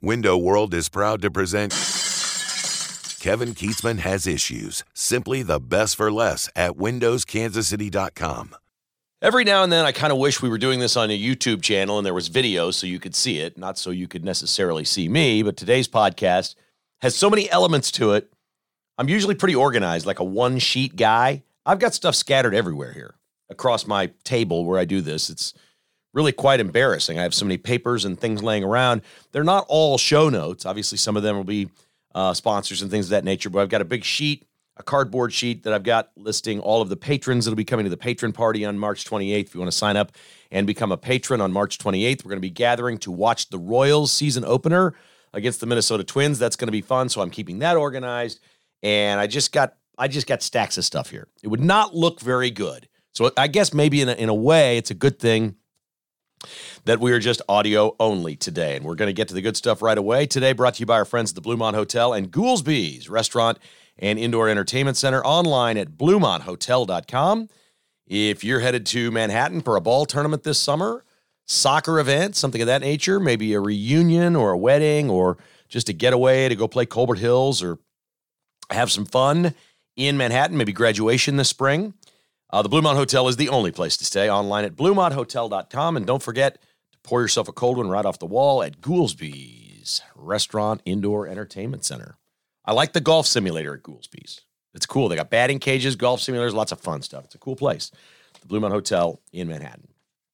Window World is proud to present Kevin Keatsman Has Issues. Simply the best for less at windowskansascity.com. Every now and then, I kind of wish we were doing this on a YouTube channel and there was video so you could see it, not so you could necessarily see me, but today's podcast has so many elements to it. I'm usually pretty organized, like a one-sheet guy. I've got stuff scattered everywhere here across my table where I do this. It's really quite embarrassing. I have so many papers and things laying around. They're not all show notes. Obviously, some of them will be sponsors and things of that nature, but I've got a big sheet, a cardboard sheet that I've got listing all of the patrons that'll be coming to the patron party on March 28th. If you want to sign up and become a patron on March 28th, we're going to be gathering to watch the Royals season opener against the Minnesota Twins. That's going to be fun, so I'm keeping that organized. And I just got stacks of stuff here. It would not look very good. So I guess maybe in a way, it's a good thing that we are just audio only today. And we're going to get to the good stuff right away. Today, brought to you by our friends at the Bluemont Hotel and Goolsby's Restaurant and Indoor Entertainment Center, online at BluemontHotel.com. If you're headed to Manhattan for a ball tournament this summer, soccer event, something of that nature, maybe a reunion or a wedding or just a getaway to go play Colbert Hills or have some fun in Manhattan, maybe graduation this spring, the Bluemont Hotel is the only place to stay, online at BluemontHotel.com. And don't forget to pour yourself a cold one right off the wall at Goolsby's Restaurant Indoor Entertainment Center. I like the golf simulator at Goolsby's. It's cool. They got batting cages, golf simulators, lots of fun stuff. It's a cool place. The Bluemont Hotel in Manhattan.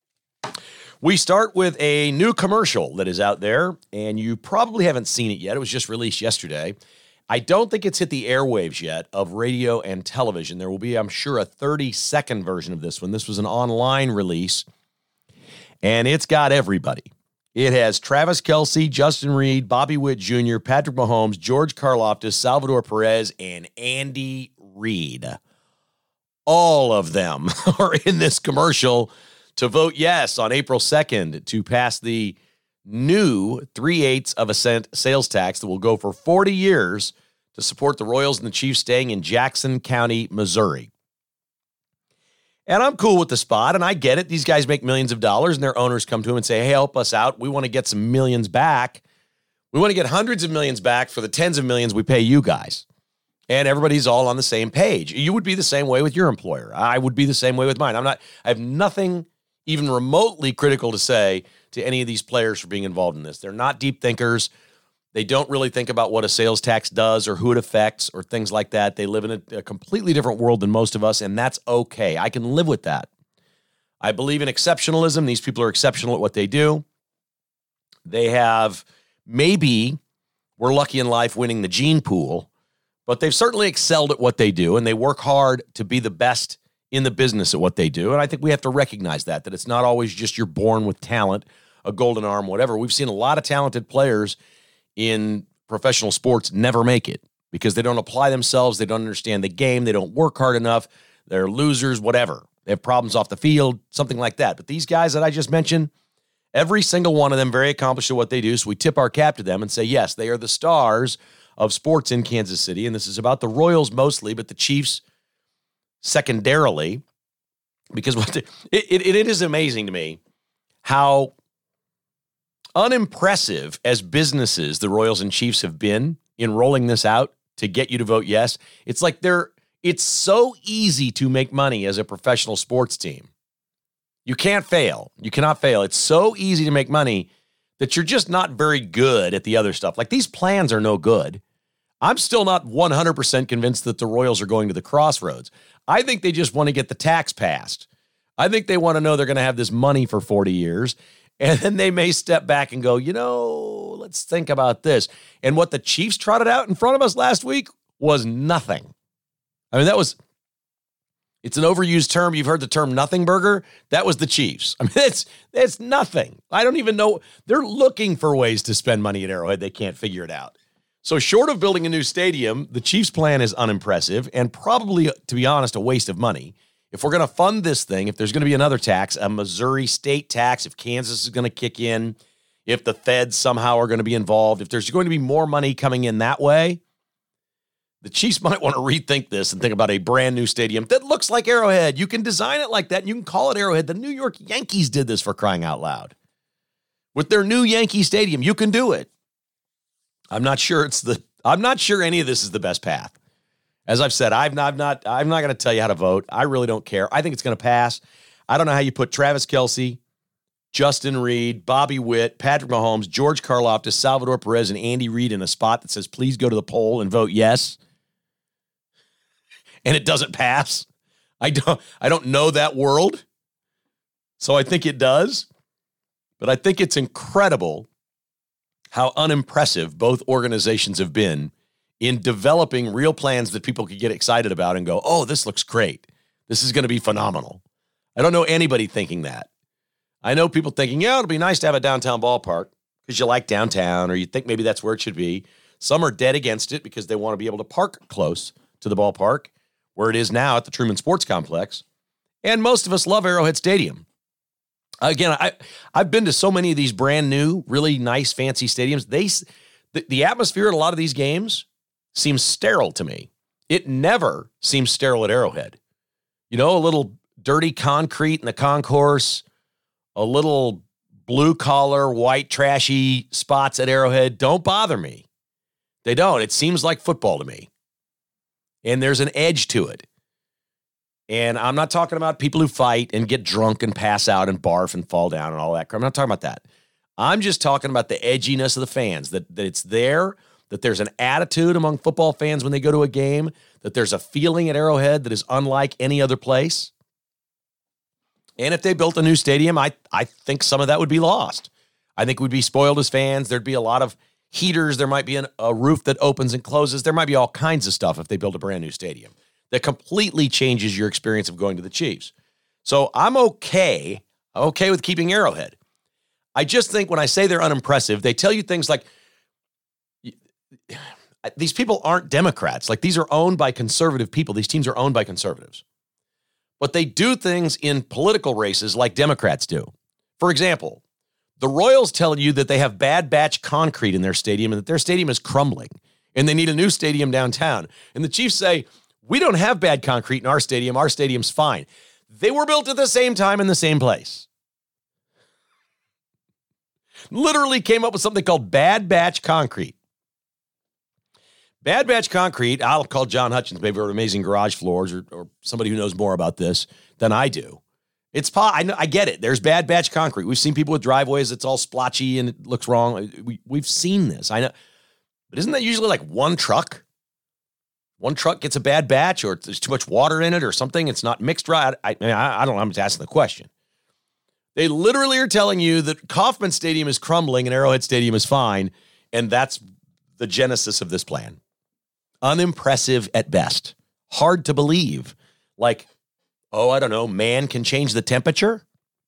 We start with a new commercial that is out there, and you probably haven't seen it yet. It was just released yesterday. I don't think it's hit the airwaves yet of radio and television. There will be, I'm sure, a 30-second version of this one. This was an online release, and it's got everybody. It has Travis Kelce, Justin Reed, Bobby Witt Jr., Patrick Mahomes, George Karlaftis, Salvador Perez, and Andy Reid. All of them are in this commercial to vote yes on April 2nd to pass the new 0.3% sales tax that will go for 40 years to support the Royals and the Chiefs staying in Jackson County, Missouri. And I'm cool with the spot, and I get it. These guys make millions of dollars, and their owners come to them and say, hey, help us out. We want to get some millions back. We want to get hundreds of millions back for the tens of millions we pay you guys. And everybody's all on the same page. You would be the same way with your employer. I would be the same way with mine. I have nothing even remotely critical to say to any of these players for being involved in this. They're not deep thinkers. They don't really think about what a sales tax does or who it affects or things like that. They live in a completely different world than most of us, and that's okay. I can live with that. I believe in exceptionalism. These people are exceptional at what they do. They have maybe, we're lucky in life winning the gene pool, but they've certainly excelled at what they do, and they work hard to be the best in the business at what they do. And I think we have to recognize that it's not always just you're born with talent, a golden arm, whatever. We've seen a lot of talented players in professional sports never make it because they don't apply themselves. They don't understand the game. They don't work hard enough. They're losers, whatever. They have problems off the field, something like that. But these guys that I just mentioned, every single one of them very accomplished at what they do. So we tip our cap to them and say, yes, they are the stars of sports in Kansas City. And this is about the Royals mostly, but the Chiefs secondarily, because it is amazing to me how unimpressive as businesses the Royals and Chiefs have been in rolling this out to get you to vote yes. It's like it's so easy to make money as a professional sports team. You can't fail. You cannot fail. It's so easy to make money that you're just not very good at the other stuff. Like these plans are no good. I'm still not 100% convinced that the Royals are going to the crossroads. I think they just want to get the tax passed. I think they want to know they're going to have this money for 40 years, and then they may step back and go, let's think about this. And what the Chiefs trotted out in front of us last week was nothing. I mean, it's an overused term. You've heard the term nothing burger. That was the Chiefs. I mean, it's nothing. I don't even know. They're looking for ways to spend money at Arrowhead. They can't figure it out. So short of building a new stadium, the Chiefs' plan is unimpressive and probably, to be honest, a waste of money. If we're going to fund this thing, if there's going to be another tax, a Missouri state tax, if Kansas is going to kick in, if the feds somehow are going to be involved, if there's going to be more money coming in that way, the Chiefs might want to rethink this and think about a brand new stadium that looks like Arrowhead. You can design it like that, and you can call it Arrowhead. The New York Yankees did this, for crying out loud. With their new Yankee Stadium, you can do it. I'm not sure any of this is the best path. As I've said, I'm not going to tell you how to vote. I really don't care. I think it's going to pass. I don't know how you put Travis Kelce, Justin Reed, Bobby Witt, Patrick Mahomes, George Karlaftis, Salvador Perez, and Andy Reid in a spot that says, please go to the poll and vote yes. And it doesn't pass. I don't know that world. So I think it does. But I think it's incredible how unimpressive both organizations have been in developing real plans that people could get excited about and go, oh, this looks great. This is going to be phenomenal. I don't know anybody thinking that. I know people thinking, yeah, it'll be nice to have a downtown ballpark because you like downtown or you think maybe that's where it should be. Some are dead against it because they want to be able to park close to the ballpark where it is now at the Truman Sports Complex. And most of us love Arrowhead Stadium. Again, I've been to so many of these brand new, really nice, fancy stadiums. The atmosphere at a lot of these games seems sterile to me. It never seems sterile at Arrowhead. You know, a little dirty concrete in the concourse, a little blue-collar, white, trashy spots at Arrowhead don't bother me. They don't. It seems like football to me. And there's an edge to it. And I'm not talking about people who fight and get drunk and pass out and barf and fall down and all that crap. I'm not talking about that. I'm just talking about the edginess of the fans, that it's there, that there's an attitude among football fans when they go to a game, that there's a feeling at Arrowhead that is unlike any other place. And if they built a new stadium, I think some of that would be lost. I think we'd be spoiled as fans. There'd be a lot of heaters. There might be a roof that opens and closes. There might be all kinds of stuff if they build a brand new stadium that completely changes your experience of going to the Chiefs. So I'm okay with keeping Arrowhead. I just think when I say they're unimpressive, they tell you things like, these people aren't Democrats. Like, these are owned by conservative people. These teams are owned by conservatives. But they do things in political races like Democrats do. For example, the Royals tell you that they have bad batch concrete in their stadium and that their stadium is crumbling and they need a new stadium downtown. And the Chiefs say, we don't have bad concrete in our stadium. Our stadium's fine. They were built at the same time in the same place. Literally came up with something called bad batch concrete. Bad batch concrete, I'll call John Hutchins, maybe for Amazing Garage Floors or somebody who knows more about this than I do. I get it. There's bad batch concrete. We've seen people with driveways that's all splotchy and it looks wrong. We've seen this. I know. But isn't that usually like one truck? One truck gets a bad batch or there's too much water in it or something. It's not mixed right. I don't know. I'm just asking the question. They literally are telling you that Kauffman Stadium is crumbling and Arrowhead Stadium is fine. And that's the genesis of this plan. Unimpressive at best. Hard to believe. Like, oh, I don't know, man can change the temperature?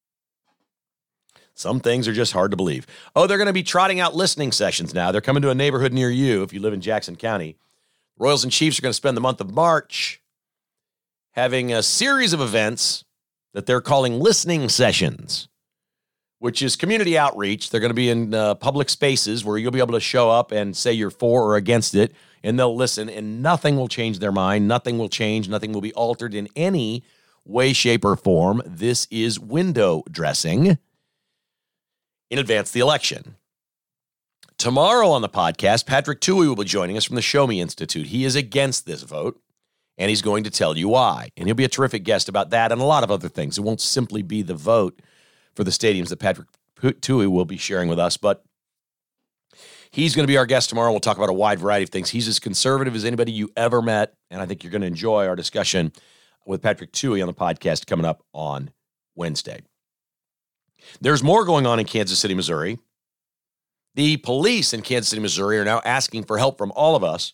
Some things are just hard to believe. Oh, they're going to be trotting out listening sessions now. They're coming to a neighborhood near you if you live in Jackson County. Royals and Chiefs are going to spend the month of March having a series of events that they're calling listening sessions, which is community outreach. They're going to be in public spaces where you'll be able to show up and say you're for or against it, and they'll listen, and nothing will change their mind. Nothing will change. Nothing will be altered in any way, shape, or form. This is window dressing in advance of the election. Tomorrow on the podcast, Patrick Tuohy will be joining us from the Show Me Institute. He is against this vote, and he's going to tell you why. And he'll be a terrific guest about that and a lot of other things. It won't simply be the vote for the stadiums that Patrick Tuohy will be sharing with us, but he's going to be our guest tomorrow. We'll talk about a wide variety of things. He's as conservative as anybody you ever met, and I think you're going to enjoy our discussion with Patrick Tuohy on the podcast coming up on Wednesday. There's more going on in Kansas City, Missouri. The police in Kansas City, Missouri are now asking for help from all of us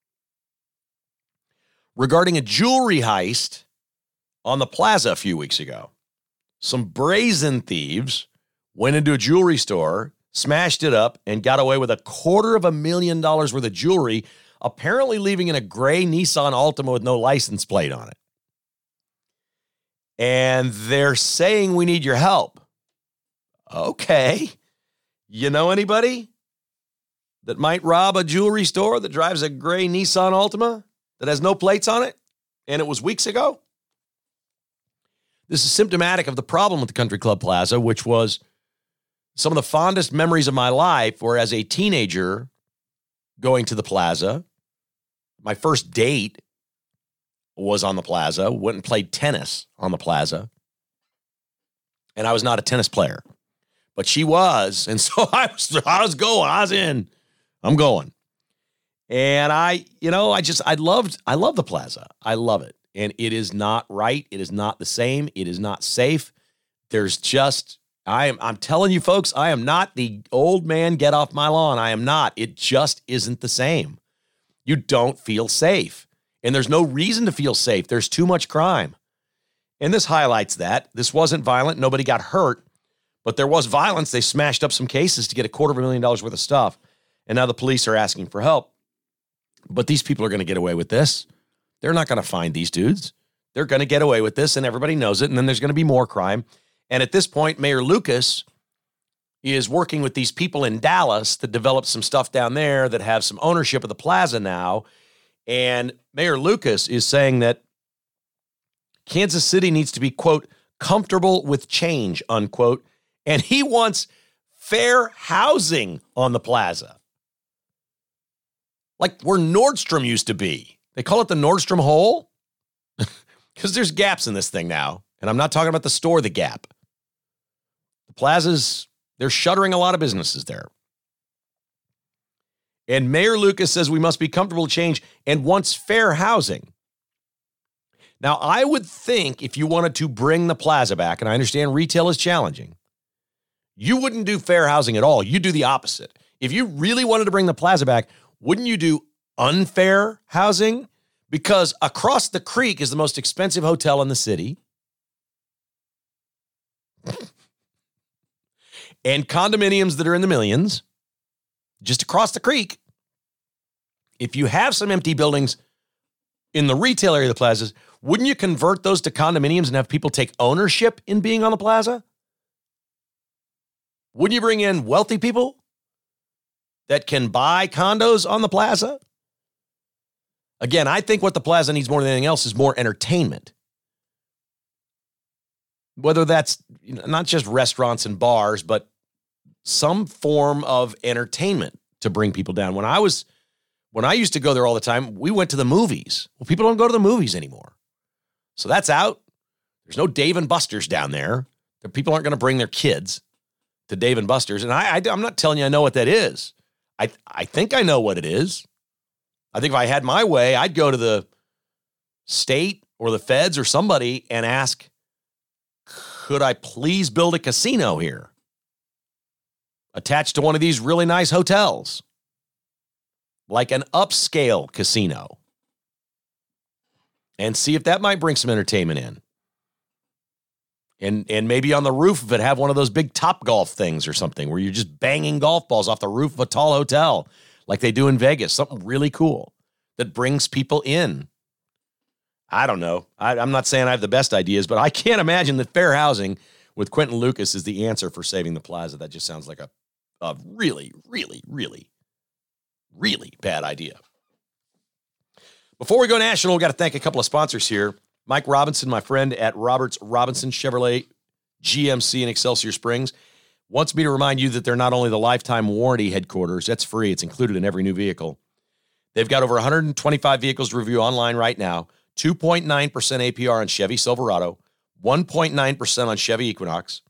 regarding a jewelry heist on the plaza a few weeks ago. Some brazen thieves went into a jewelry store, smashed it up, and got away with $250,000 worth of jewelry, apparently leaving in a gray Nissan Altima with no license plate on it. And they're saying we need your help. Okay. You know anybody that might rob a jewelry store that drives a gray Nissan Altima that has no plates on it? And it was weeks ago? This is symptomatic of the problem with the Country Club Plaza, which was some of the fondest memories of my life were as a teenager going to the plaza. My first date was on the plaza. Went and played tennis on the plaza. And I was not a tennis player, but she was. And so I was going. I was in. I'm going. And I love the plaza. I love it. And it is not right. It is not the same. It is not safe. There's just, I'm telling you folks, I am not the old man, get off my lawn. I am not. It just isn't the same. You don't feel safe. And there's no reason to feel safe. There's too much crime. And this highlights that. This wasn't violent. Nobody got hurt. But there was violence. They smashed up some cases to get $250,000 worth of stuff. And now the police are asking for help. But these people are going to get away with this. They're not going to find these dudes. They're going to get away with this, and everybody knows it. And then there's going to be more crime. And at this point, Mayor Lucas is working with these people in Dallas to develop some stuff down there that have some ownership of the plaza now. And Mayor Lucas is saying that Kansas City needs to be, quote, comfortable with change, unquote. And he wants fair housing on the plaza. Like where Nordstrom used to be. They call it the Nordstrom hole because there's gaps in this thing now. And I'm not talking about the store, the Gap. The plazas, they're shuttering a lot of businesses there. And Mayor Lucas says we must be comfortable with change and wants fair housing. Now, I would think if you wanted to bring the plaza back, and I understand retail is challenging, you wouldn't do fair housing at all. You do the opposite. If you really wanted to bring the plaza back, wouldn't you do unfair housing? Because across the creek is the most expensive hotel in the city. And condominiums that are in the millions, just across the creek. If you have some empty buildings in the retail area of the plazas, wouldn't you convert those to condominiums and have people take ownership in being on the plaza? Wouldn't you bring in wealthy people that can buy condos on the plaza? Again, I think what the plaza needs more than anything else is more entertainment. Whether that's not just restaurants and bars, but some form of entertainment to bring people down. When I used to go there all the time, we went to the movies. Well, people don't go to the movies anymore. So that's out. There's no Dave and Buster's down there. The people aren't going to bring their kids to Dave and Buster's. And I'm not telling you I know what that is. I think I know what it is. I think if I had my way, I'd go to the state or the feds or somebody and ask, could I please build a casino here attached to one of these really nice hotels? Like an upscale casino. And see if that might bring some entertainment in. And maybe on the roof of it, have one of those big Topgolf things or something where you're just banging golf balls off the roof of a tall hotel like they do in Vegas. Something really cool that brings people in. I don't know. I'm not saying I have the best ideas, but I can't imagine that fair housing with Quentin Lucas is the answer for saving the plaza. That just sounds like a really, really, really, really bad idea. Before we go national, we've got to thank a couple of sponsors here. Mike Robinson, my friend at Roberts Robinson Chevrolet GMC in Excelsior Springs, wants me to remind you that they're not only the lifetime warranty headquarters, that's free, it's included in every new vehicle. They've got over 125 vehicles to review online right now. 2.9% APR on Chevy Silverado, 1.9% on Chevy Equinox,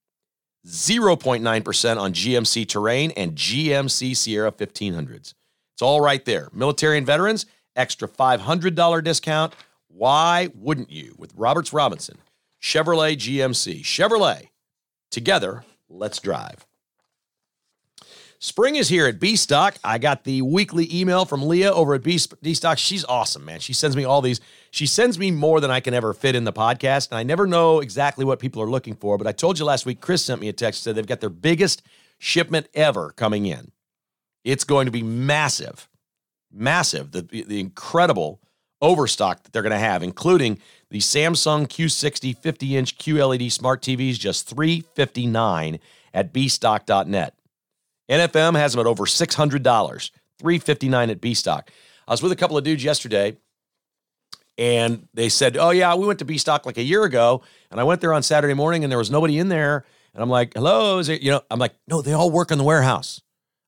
0.9% on GMC Terrain and GMC Sierra 1500s. It's all right there. Military and veterans, extra $500 discount. Why wouldn't you? With Roberts Robinson, Chevrolet GMC. Chevrolet, together, let's drive. Spring is here at B-Stock. I got the weekly email from Leah over at B-Stock. She's awesome, man. She sends me all these. She sends me more than I can ever fit in the podcast, and I never know exactly what people are looking for, but I told you last week, Chris sent me a text, said they've got their biggest shipment ever coming in. It's going to be massive, massive, the incredible overstock that they're going to have, including the Samsung Q60 50-inch QLED smart TVs, just $359 at bstock.net. NFM has them at over $600, $359 at B-Stock. I was with a couple of dudes yesterday, and they said, oh, yeah, we went to B-Stock like a year ago, and I went there on Saturday morning, and there was nobody in there. And I'm like, hello, is it, I'm like, no, they all work in the warehouse.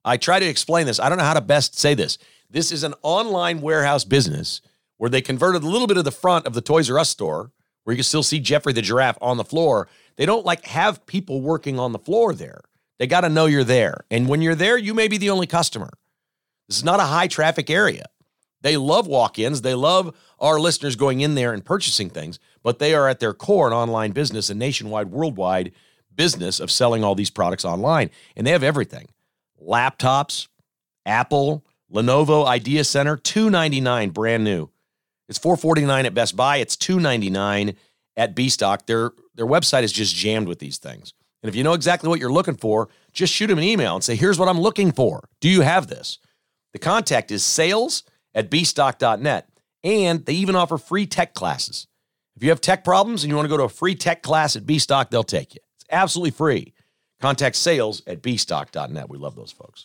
I try to explain this. I don't know how to best say this. This is an online warehouse business where they converted a little bit of the front of the Toys R Us store, where you can still see Jeffrey the giraffe on the floor. They don't like have people working on the floor there. They got to know you're there. And when you're there, you may be the only customer. This is not a high traffic area. They love walk-ins. They love our listeners going in there and purchasing things, but they are at their core an online business, a nationwide, worldwide business of selling all these products online. And they have everything. Laptops, Apple, Lenovo Idea Center, $299 brand new. It's $449 at Best Buy. It's $299 at B-Stock. Their website is just jammed with these things. And if you know exactly what you're looking for, just shoot them an email and say, here's what I'm looking for. Do you have this? The contact is sales@bstock.net. And they even offer free tech classes. If you have tech problems and you want to go to a free tech class at B-Stock, they'll take you. It's absolutely free. Contact sales@bstock.net. We love those folks.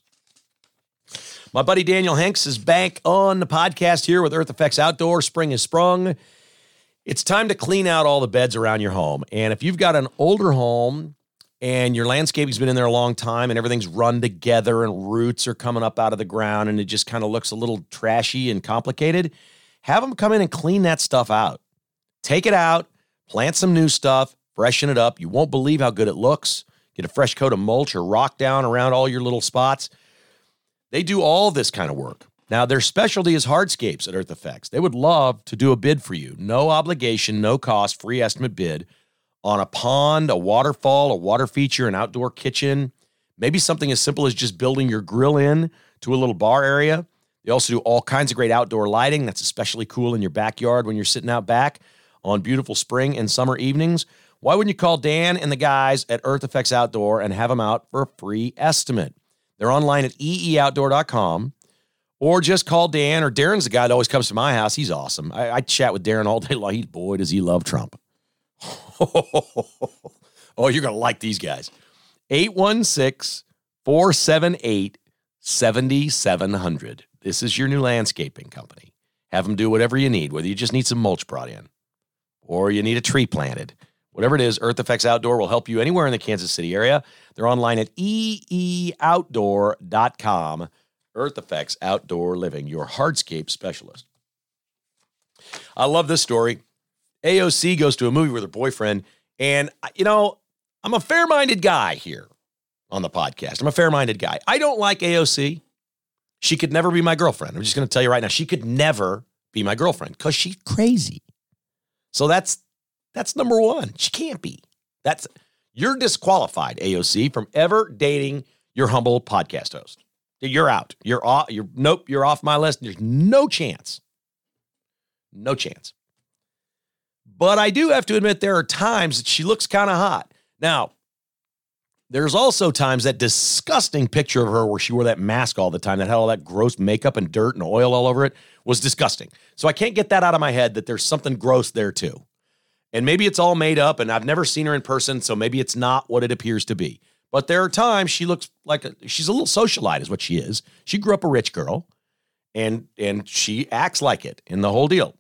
My buddy Daniel Hanks is back on the podcast here with Earth Effects Outdoor. Spring has sprung. It's time to clean out all the beds around your home. And if you've got an older home and your landscaping's been in there a long time and everything's run together and roots are coming up out of the ground and it just kind of looks a little trashy and complicated, have them come in and clean that stuff out. Take it out, plant some new stuff, freshen it up. You won't believe how good it looks. Get a fresh coat of mulch or rock down around all your little spots. They do all this kind of work. Now, their specialty is hardscapes at Earth Effects. They would love to do a bid for you. No obligation, no cost, free estimate bid on a pond, a waterfall, a water feature, an outdoor kitchen, maybe something as simple as just building your grill in to a little bar area. They also do all kinds of great outdoor lighting. That's especially cool in your backyard when you're sitting out back on beautiful spring and summer evenings. Why wouldn't you call Dan and the guys at Earth Effects Outdoor and have them out for a free estimate? They're online at eeoutdoor.com, or just call Dan, or Darren's the guy that always comes to my house. He's awesome. I chat with Darren all day long. Boy, does he love Trump. Oh, you're going to like these guys. 816-478-7700. This is your new landscaping company. Have them do whatever you need, whether you just need some mulch brought in or you need a tree planted. Whatever it is, Earth Effects Outdoor will help you anywhere in the Kansas City area. They're online at eeoutdoor.com. Earth Effects Outdoor Living, your hardscape specialist. I love this story. AOC goes to a movie with her boyfriend, and, you know, I'm a fair-minded guy here on the podcast. I'm a fair-minded guy. I don't like AOC. She could never be my girlfriend. I'm just going to tell you right now, she could never be my girlfriend because she's crazy. So that's number one. She can't be. You're disqualified, AOC, from ever dating your humble podcast host. You're out. You're off my list. There's no chance. No chance. But I do have to admit there are times that she looks kind of hot. Now, there's also times that disgusting picture of her where she wore that mask all the time that had all that gross makeup and dirt and oil all over it was disgusting. So I can't get that out of my head that there's something gross there too. And maybe it's all made up and I've never seen her in person, so maybe it's not what it appears to be. But there are times she looks like she's a little socialite is what she is. She grew up a rich girl and she acts like it in the whole deal.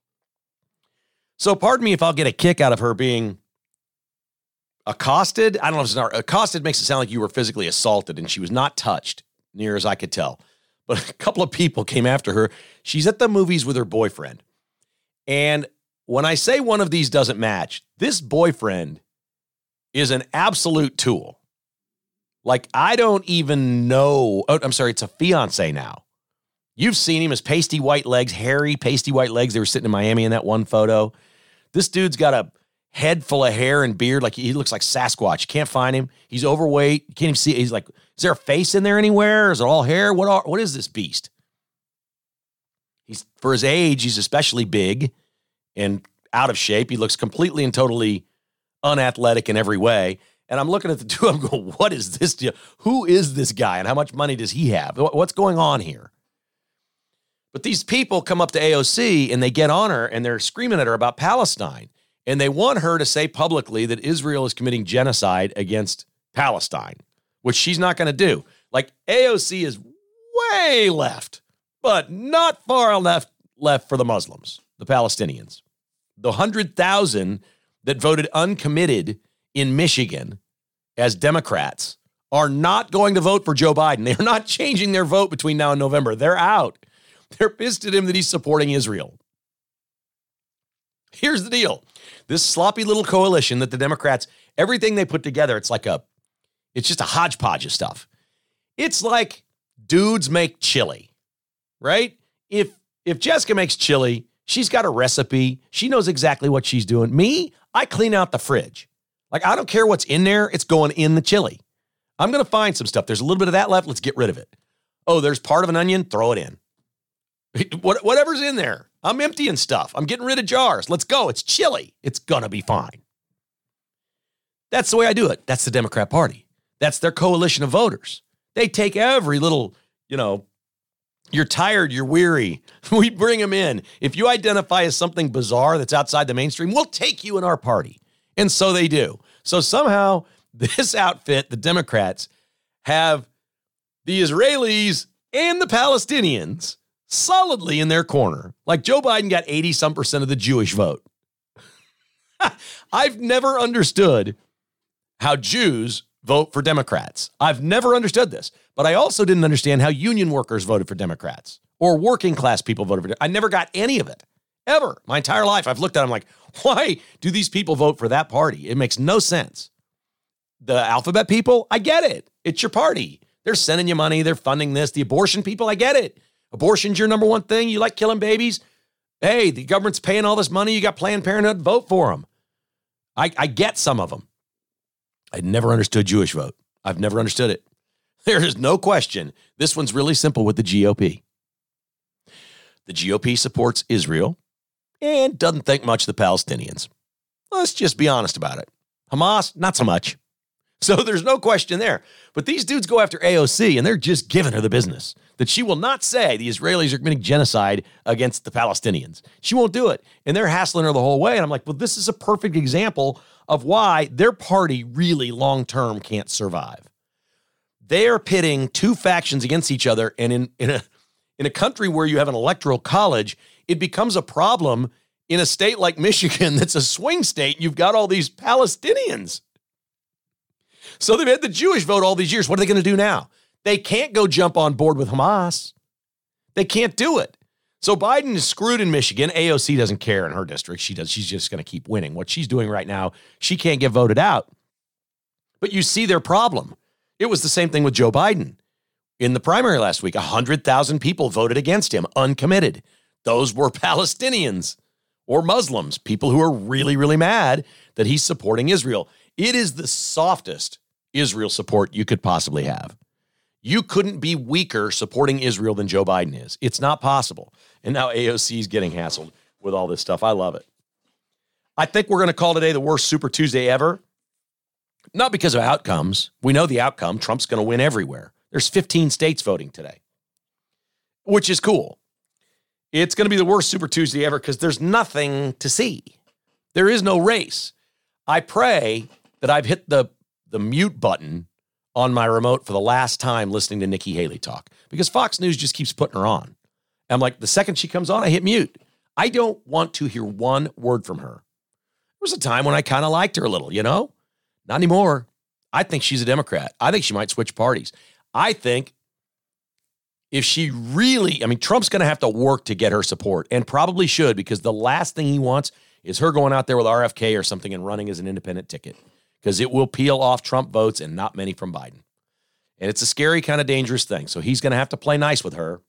So pardon me if I'll get a kick out of her being accosted. I don't know if it's not accosted makes it sound like you were physically assaulted and she was not touched near as I could tell. But a couple of people came after her. She's at the movies with her boyfriend. And when I say one of these doesn't match, this boyfriend is an absolute tool. Like, I don't even know. Oh, I'm sorry. It's a fiance now. You've seen him, his pasty white legs, hairy pasty white legs. They were sitting in Miami in that one photo. This dude's got a head full of hair and beard. Like, he looks like Sasquatch. You can't find him. He's overweight. You can't even see. He's like, is there a face in there anywhere? Is it all hair? What is this beast? For his age, he's especially big and out of shape. He looks completely and totally unathletic in every way. And I'm looking at the two of them going, what is this deal? Who is this guy and how much money does he have? What's going on here? But these people come up to AOC and they get on her and they're screaming at her about Palestine. And they want her to say publicly that Israel is committing genocide against Palestine, which she's not going to do. Like, AOC is way left, but not far left for the Muslims, the Palestinians. The 100,000 that voted uncommitted in Michigan as Democrats are not going to vote for Joe Biden. They're not changing their vote between now and November. They're out. They're pissed at him that he's supporting Israel. Here's the deal. This sloppy little coalition that the Democrats, everything they put together, it's just a hodgepodge of stuff. It's like dudes make chili, right? If Jessica makes chili, she's got a recipe. She knows exactly what she's doing. Me, I clean out the fridge. Like, I don't care what's in there. It's going in the chili. I'm going to find some stuff. There's a little bit of that left. Let's get rid of it. Oh, there's part of an onion. Throw it in. Whatever's in there. I'm emptying stuff. I'm getting rid of jars. Let's go. It's chili. It's going to be fine. That's the way I do it. That's the Democrat Party. That's their coalition of voters. They take every little, you're tired, you're weary. We bring them in. If you identify as something bizarre that's outside the mainstream, we'll take you in our party. And so they do. So somehow this outfit, the Democrats, have the Israelis and the Palestinians solidly in their corner. Like Joe Biden got 80-some% of the Jewish vote. I've never understood how Jews vote for Democrats. I've never understood this. But I also didn't understand how union workers voted for Democrats or working class people voted for Democrats. I never got any of it. Ever. My entire life. I've looked at it, I'm like, why do these people vote for that party? It makes no sense. The alphabet people, I get it. It's your party. They're sending you money. They're funding this. The abortion people, I get it. Abortion's your number one thing. You like killing babies. Hey, the government's paying all this money. You got Planned Parenthood. Vote for them. I get some of them. I never understood Jewish vote. I've never understood it. There is no question. This one's really simple with the GOP. The GOP supports Israel and doesn't think much of the Palestinians. Let's just be honest about it. Hamas, not so much. So there's no question there. But these dudes go after AOC, and they're just giving her the business that she will not say the Israelis are committing genocide against the Palestinians. She won't do it. And they're hassling her the whole way. And I'm like, well, this is a perfect example of why their party really long-term can't survive. They are pitting two factions against each other. And in a country where you have an electoral college, it becomes a problem in a state like Michigan that's a swing state. You've got all these Palestinians. So they've had the Jewish vote all these years. What are they going to do now? They can't go jump on board with Hamas. They can't do it. So Biden is screwed in Michigan. AOC doesn't care in her district. She's just going to keep winning. What she's doing right now, she can't get voted out. But you see their problem. It was the same thing with Joe Biden. In the primary last week, 100,000 people voted against him, uncommitted. Those were Palestinians or Muslims, people who are really, really mad that he's supporting Israel. It is the softest Israel support you could possibly have. You couldn't be weaker supporting Israel than Joe Biden is. It's not possible. And now AOC is getting hassled with all this stuff. I love it. I think we're going to call today the worst Super Tuesday ever. Not because of outcomes. We know the outcome. Trump's going to win everywhere. There's 15 states voting today, which is cool. It's going to be the worst Super Tuesday ever because there's nothing to see. There is no race. I pray that I've hit the mute button on my remote for the last time listening to Nikki Haley talk because Fox News just keeps putting her on. And I'm like, the second she comes on, I hit mute. I don't want to hear one word from her. There was a time when I kind of liked her a little, Not anymore. I think she's a Democrat. I think she might switch parties. I think if she really, Trump's going to have to work to get her support and probably should because the last thing he wants is her going out there with RFK or something and running as an independent ticket because it will peel off Trump votes and not many from Biden. And it's a scary, kind of dangerous thing. So he's going to have to play nice with her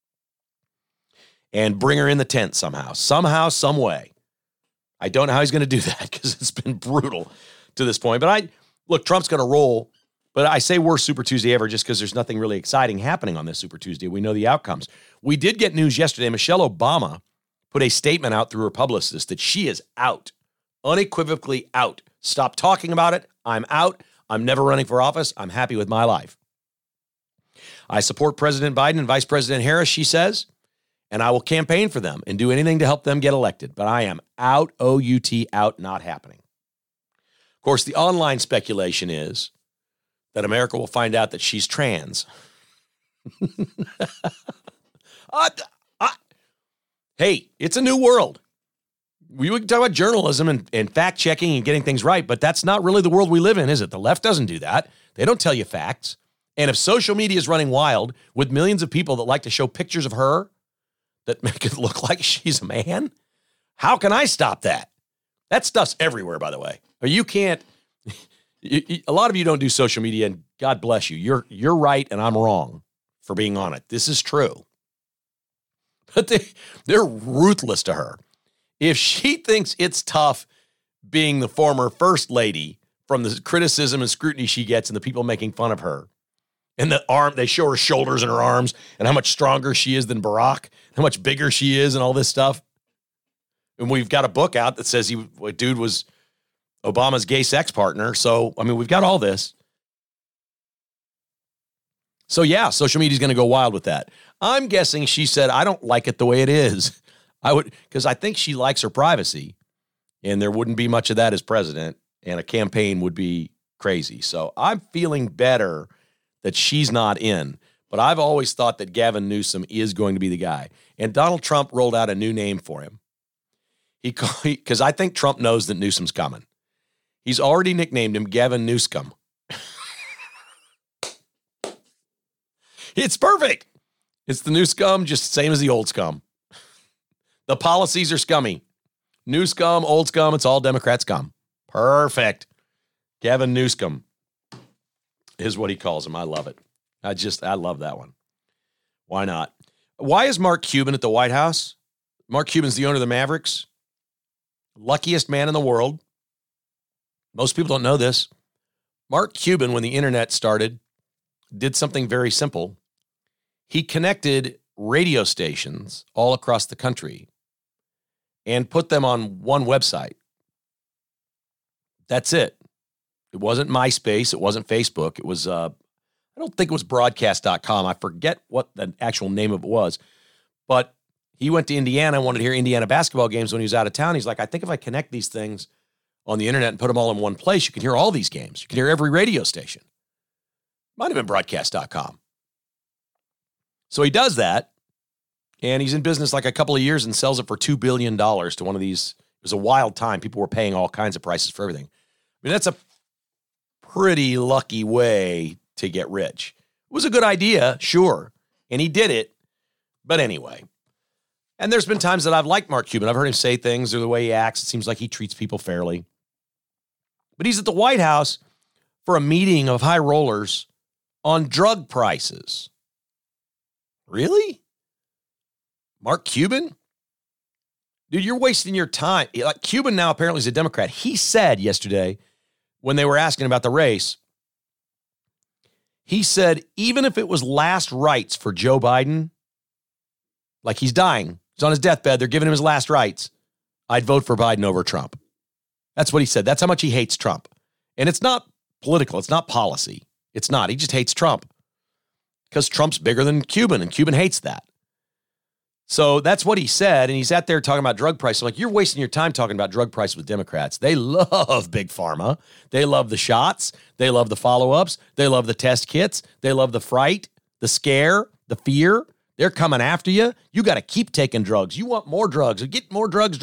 and bring her in the tent somehow, some way. I don't know how he's going to do that because it's been brutal to this point. But look, Trump's going to roll. But I say worst Super Tuesday ever just because there's nothing really exciting happening on this Super Tuesday. We know the outcomes. We did get news yesterday. Michelle Obama put a statement out through her publicist that she is out, unequivocally out. Stop talking about it. I'm out. I'm never running for office. I'm happy with my life. I support President Biden and Vice President Harris, she says, and I will campaign for them and do anything to help them get elected. But I am out, O-U-T, out, not happening. Of course, the online speculation is that America will find out that she's trans. Hey, it's a new world. We can talk about journalism and fact-checking and getting things right, but that's not really the world we live in, is it? The left doesn't do that. They don't tell you facts. And if social media is running wild with millions of people that like to show pictures of her that make it look like she's a man, how can I stop that? That stuff's everywhere, by the way. Or you can't. A lot of you don't do social media, and God bless you. You're right, and I'm wrong for being on it. This is true. But they're ruthless to her. If she thinks it's tough being the former first lady from the criticism and scrutiny she gets and the people making fun of her, and they show her shoulders and her arms and how much stronger she is than Barack, how much bigger she is and all this stuff. And we've got a book out that says dude was Obama's gay sex partner. So, I mean, we've got all this. So, yeah, social media is going to go wild with that. I'm guessing she said, I don't like it the way it is. Because I think she likes her privacy, and there wouldn't be much of that as president, and a campaign would be crazy. So I'm feeling better that she's not in. But I've always thought that Gavin Newsom is going to be the guy. And Donald Trump rolled out a new name for him. Because I think Trump knows that Newsom's coming. He's already nicknamed him Gavin Newscum. It's perfect. It's the new scum, just same as the old scum. The policies are scummy. New scum, old scum, it's all Democrat scum. Perfect. Gavin Newscum is what he calls him. I love it. I love that one. Why not? Why is Mark Cuban at the White House? Mark Cuban's the owner of the Mavericks. Luckiest man in the world. Most people don't know this. Mark Cuban, when the internet started, did something very simple. He connected radio stations all across the country and put them on one website. That's it. It wasn't MySpace. It wasn't Facebook. It was, I don't think it was broadcast.com. I forget what the actual name of it was. But he went to Indiana, wanted to hear Indiana basketball games when he was out of town. He's like, I think if I connect these things on the internet and put them all in one place, you can hear all these games. You can hear every radio station. Might have been broadcast.com. So he does that, and he's in business like a couple of years and sells it for $2 billion to one of these. It was a wild time. People were paying all kinds of prices for everything. I mean, that's a pretty lucky way to get rich. It was a good idea, sure, and he did it. But anyway, and there's been times that I've liked Mark Cuban. I've heard him say things or the way he acts. It seems like he treats people fairly. But he's at the White House for a meeting of high rollers on drug prices. Really? Mark Cuban? Dude, you're wasting your time. Like, Cuban now apparently is a Democrat. He said yesterday when they were asking about the race, he said, even if it was last rites for Joe Biden, like he's dying, he's on his deathbed, they're giving him his last rites, I'd vote for Biden over Trump. That's what he said. That's how much he hates Trump. And it's not political. It's not policy. It's not. He just hates Trump because Trump's bigger than Cuban, and Cuban hates that. So that's what he said, and he's out there talking about drug prices. Like, you're wasting your time talking about drug prices with Democrats. They love Big Pharma. They love the shots. They love the follow-ups. They love the test kits. They love the fright, the scare, the fear. They're coming after you. You got to keep taking drugs. You want more drugs. Get more drugs.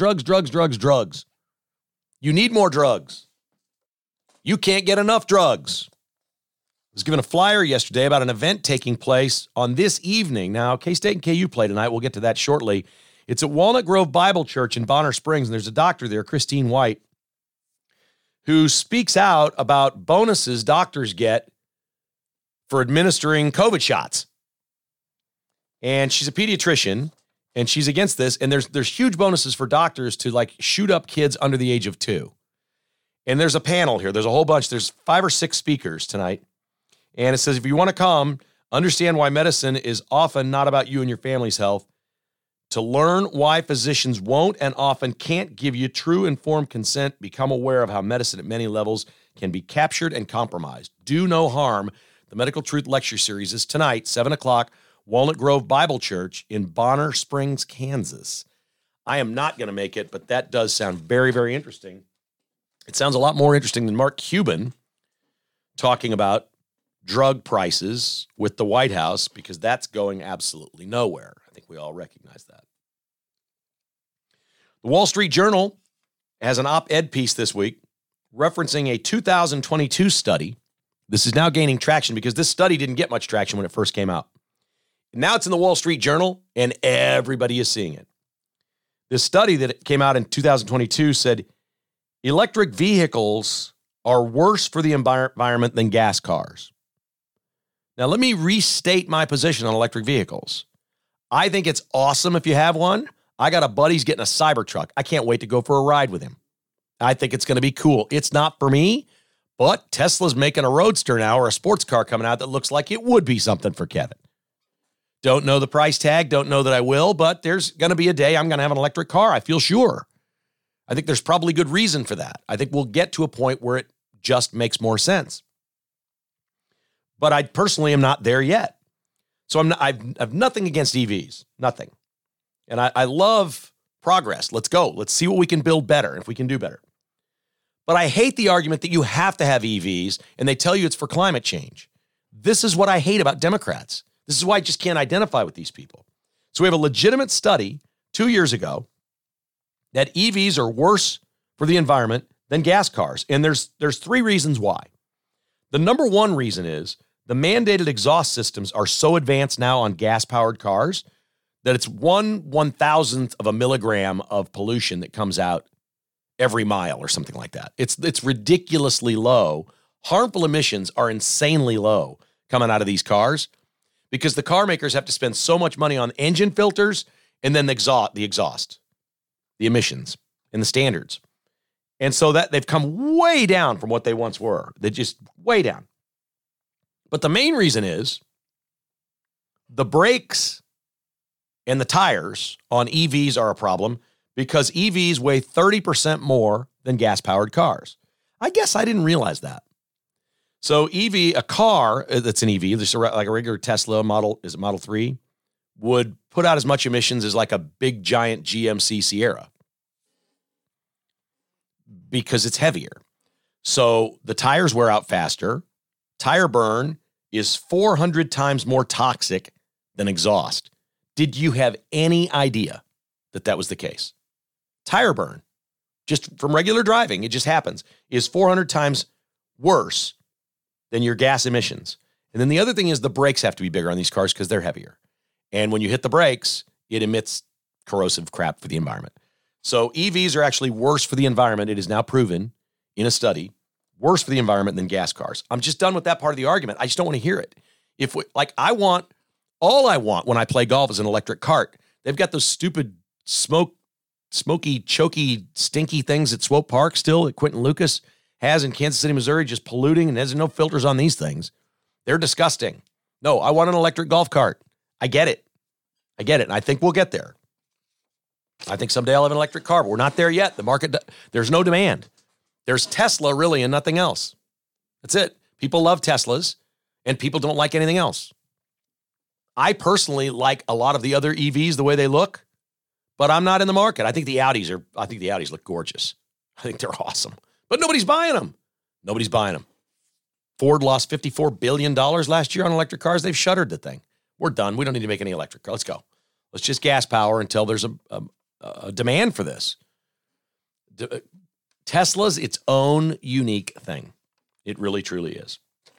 You need more drugs. You can't get enough drugs. I was given a flyer yesterday about an event taking place on this evening. Now, K-State and KU play tonight. We'll get to that shortly. It's at Walnut Grove Bible Church in Bonner Springs, and there's a doctor there, Christine White, who speaks out about bonuses doctors get for administering COVID shots. And she's a pediatrician, and she's against this, and there's huge bonuses for doctors to, like, shoot up kids under the age of 2. And there's a panel here. There's a whole bunch. There's 5 or 6 speakers tonight. And it says, if you want to come, understand why medicine is often not about you and your family's health. To learn why physicians won't and often can't give you true informed consent, become aware of how medicine at many levels can be captured and compromised. Do no harm. The Medical Truth Lecture Series is tonight, 7 o'clock, Walnut Grove Bible Church in Bonner Springs, Kansas. I am not going to make it, but that does sound very, very interesting. It sounds a lot more interesting than Mark Cuban talking about drug prices with the White House, because that's going absolutely nowhere. I think we all recognize that. The Wall Street Journal has an op-ed piece this week referencing a 2022 study This is now gaining traction because this study didn't get much traction when it first came out. Now it's in the Wall Street Journal, and everybody is seeing it. This study that came out in 2022 said electric vehicles are worse for the environment than gas cars. Now, let me restate my position on electric vehicles. I think it's awesome if you have one. I got a buddy who's getting a Cybertruck. I can't wait to go for a ride with him. I think it's going to be cool. It's not for me, but Tesla's making a Roadster now, or a sports car coming out that looks like it would be something for Kevin. Don't know the price tag, don't know that I will, but there's going to be a day I'm going to have an electric car. I feel sure. I think there's probably good reason for that. I think we'll get to a point where it just makes more sense. But I personally am not there yet. So I've nothing against EVs, nothing. And I love progress. Let's go. Let's see what we can build better, if we can do better. But I hate the argument that you have to have EVs and they tell you it's for climate change. This is what I hate about Democrats. This is why I just can't identify with these people. So we have a legitimate study 2 years ago that EVs are worse for the environment than gas cars. And there's 3 reasons why. The number one reason is the mandated exhaust systems are so advanced now on gas-powered cars that it's 1/1000th of a milligram of pollution that comes out every mile or something like that. It's ridiculously low. Harmful emissions are insanely low coming out of these cars because the car makers have to spend so much money on engine filters and then the exhaust, the emissions and the standards. And so that they've come way down from what they once were. They're just way down. But the main reason is the brakes and the tires on EVs are a problem because EVs weigh 30% more than gas-powered cars. I guess I didn't realize that. So a car that's an EV, just like a regular Tesla Model 3, would put out as much emissions as like a big giant GMC Sierra because it's heavier. So the tires wear out faster. Tire burn is 400 times more toxic than exhaust. Did you have any idea that was the case? Tire burn, just from regular driving, it just happens, is 400 times worse than your gas emissions. And then the other thing is the brakes have to be bigger on these cars because they're heavier. And when you hit the brakes, it emits corrosive crap for the environment. So EVs are actually worse for the environment. It is now proven in a study, worse for the environment than gas cars. I'm just done with that part of the argument. I just don't want to hear it. All I want when I play golf is an electric cart. They've got those stupid smoky, choky, stinky things at Swope Park still that Quentin Lucas has in Kansas City, Missouri, just polluting, and there's no filters on these things. They're disgusting. No, I want an electric golf cart. I get it. And I think we'll get there. I think someday I'll have an electric car, but we're not there yet. The market, there's no demand. There's Tesla really and nothing else. That's it. People love Teslas and people don't like anything else. I personally like a lot of the other EVs the way they look, but I'm not in the market. I think the Audis look gorgeous. I think they're awesome, but nobody's buying them. Ford lost $54 billion last year on electric cars. They've shuttered the thing. We're done. We don't need to make any electric cars. Let's go. Let's just gas power until there's a demand for this. Tesla's its own unique thing. It really, truly is.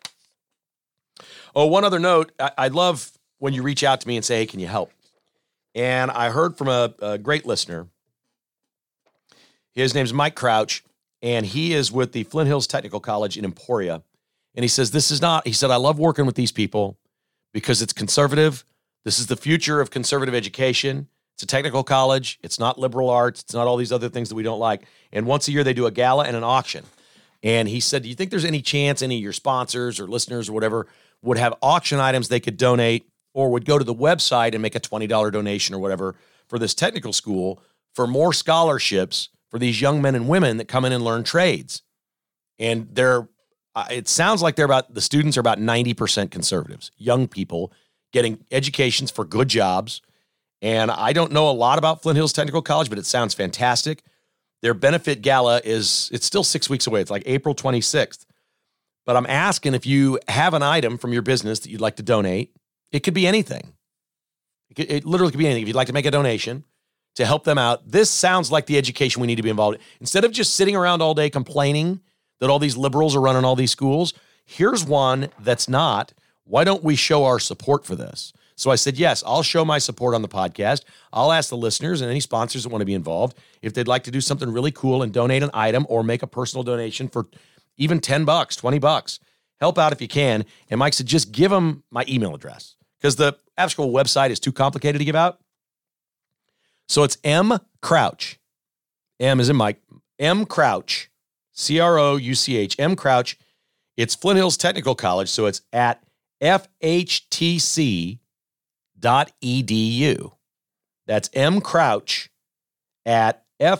Oh, one other note. I love when you reach out to me and say, hey, can you help? And I heard from a great listener. His name's Mike Crouch, and he is with the Flint Hills Technical College in Emporia. And he says, he said, I love working with these people because it's conservative. This is the future of conservative education. It's a technical college. It's not liberal arts. It's not all these other things that we don't like. And once a year, they do a gala and an auction. And he said, do you think there's any chance any of your sponsors or listeners or whatever would have auction items they could donate or would go to the website and make a $20 donation or whatever for this technical school for more scholarships for these young men and women that come in and learn trades? And it sounds like the students are about 90% conservatives, young people getting educations for good jobs. And I don't know a lot about Flint Hills Technical College, but it sounds fantastic. Their benefit gala it's still 6 weeks away. It's like April 26th. But I'm asking if you have an item from your business that you'd like to donate. It could be anything. It literally could be anything. If you'd like to make a donation to help them out, this sounds like the education we need to be involved in. Instead of just sitting around all day complaining that all these liberals are running all these schools, here's one that's not. Why don't we show our support for this? So I said, yes, I'll show my support on the podcast. I'll ask the listeners and any sponsors that want to be involved if they'd like to do something really cool and donate an item or make a personal donation for even $10, $20. Help out if you can. And Mike said, just give them my email address because the After School website is too complicated to give out. So it's M. Crouch. M as in Mike. M. Crouch. Crouch. M. Crouch. It's Flint Hills Technical College, so it's at FHTC.edu. That's M. Crouch at